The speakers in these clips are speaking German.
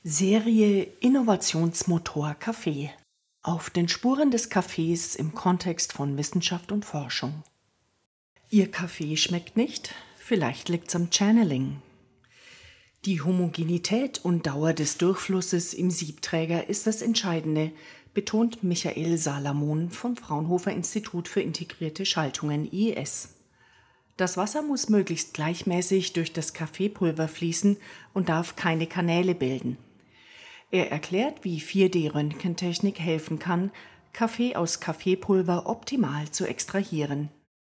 Serie Innovationsmotor Kaffee. Auf den Spuren des Kaffees im Kontext von Wissenschaft und Forschung. Ihr Kaffee schmeckt nicht? Vielleicht liegt's am Channeling. Die Homogenität und Dauer des Durchflusses im Siebträger ist das Entscheidende, betont Michael Salamon vom Fraunhofer Institut für integrierte Schaltungen IIS. Das Wasser muss möglichst gleichmäßig durch das Kaffeepulver fließen und darf keine Kanäle bilden. Er erklärt, wie 4D-Röntgentechnik helfen kann, Kaffee aus Kaffeepulver optimal zu extrahieren.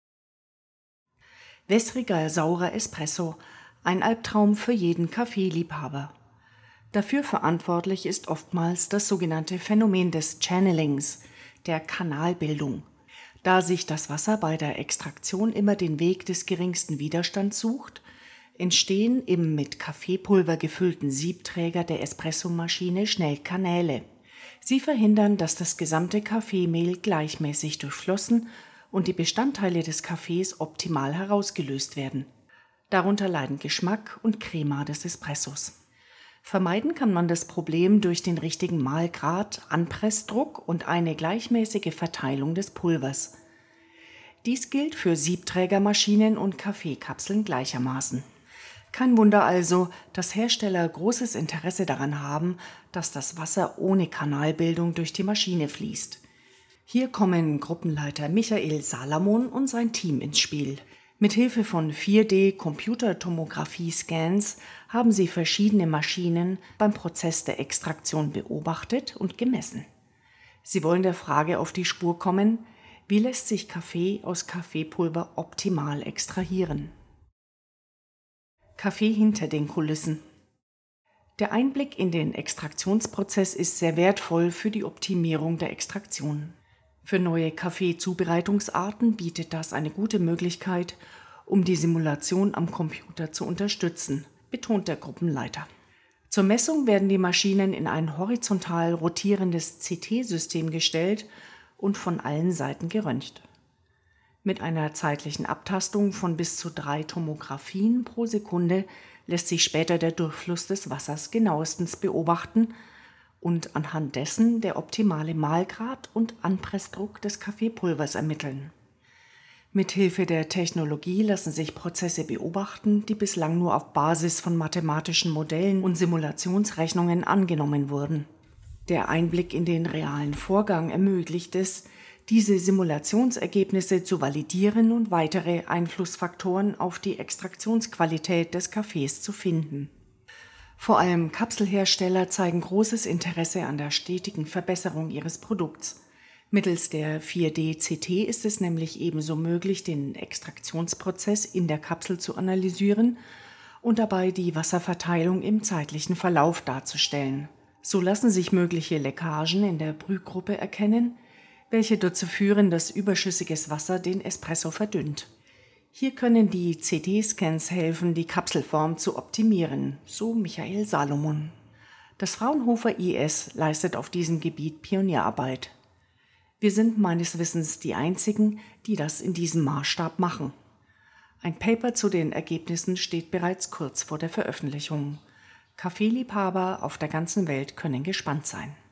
Wässriger, saurer Espresso, ein Albtraum für jeden Kaffeeliebhaber. Dafür verantwortlich ist oftmals das sogenannte Phänomen des Channelings, der Kanalbildung. Da sich das Wasser bei der Extraktion immer den Weg des geringsten Widerstands sucht, entstehen im mit Kaffeepulver gefüllten Siebträger der Espressomaschine schnell Kanäle. Sie verhindern, dass das gesamte Kaffeemehl gleichmäßig durchflossen und die Bestandteile des Kaffees optimal herausgelöst werden. Darunter leiden Geschmack und Crema des Espressos. Vermeiden kann man das Problem durch den richtigen Mahlgrad, Anpressdruck und eine gleichmäßige Verteilung des Pulvers. Dies gilt für Siebträgermaschinen und Kaffeekapseln gleichermaßen. Kein Wunder also, dass Hersteller großes Interesse daran haben, dass das Wasser ohne Kanalbildung durch die Maschine fließt. Hier kommen Gruppenleiter Michael Salamon und sein Team ins Spiel. Mithilfe von 4D-Computertomographie-Scans haben sie verschiedene Maschinen beim Prozess der Extraktion beobachtet und gemessen. Sie wollen der Frage auf die Spur kommen: Wie lässt sich Kaffee aus Kaffeepulver optimal extrahieren? Kaffee hinter den Kulissen. Der Einblick in den Extraktionsprozess ist sehr wertvoll für die Optimierung der Extraktion. Für neue Kaffeezubereitungsarten bietet das eine gute Möglichkeit, um die Simulation am Computer zu unterstützen, betont der Gruppenleiter. Zur Messung werden die Maschinen in ein horizontal rotierendes CT-System gestellt und von allen Seiten geröntgt. Mit einer zeitlichen Abtastung von bis zu 3 Tomographien pro Sekunde lässt sich später der Durchfluss des Wassers genauestens beobachten und anhand dessen der optimale Mahlgrad und Anpressdruck des Kaffeepulvers ermitteln. Mithilfe der Technologie lassen sich Prozesse beobachten, die bislang nur auf Basis von mathematischen Modellen und Simulationsrechnungen angenommen wurden. Der Einblick in den realen Vorgang ermöglicht es, diese Simulationsergebnisse zu validieren und weitere Einflussfaktoren auf die Extraktionsqualität des Kaffees zu finden. Vor allem Kapselhersteller zeigen großes Interesse an der stetigen Verbesserung ihres Produkts. Mittels der 4D-CT ist es nämlich ebenso möglich, den Extraktionsprozess in der Kapsel zu analysieren und dabei die Wasserverteilung im zeitlichen Verlauf darzustellen. So lassen sich mögliche Leckagen in der Brühgruppe erkennen, welche dazu führen, dass überschüssiges Wasser den Espresso verdünnt. Hier können die CT-Scans helfen, die Kapselform zu optimieren, so Michael Salamon. Das Fraunhofer IIS leistet auf diesem Gebiet Pionierarbeit. Wir sind meines Wissens die Einzigen, die das in diesem Maßstab machen. Ein Paper zu den Ergebnissen steht bereits kurz vor der Veröffentlichung. Kaffeeliebhaber auf der ganzen Welt können gespannt sein.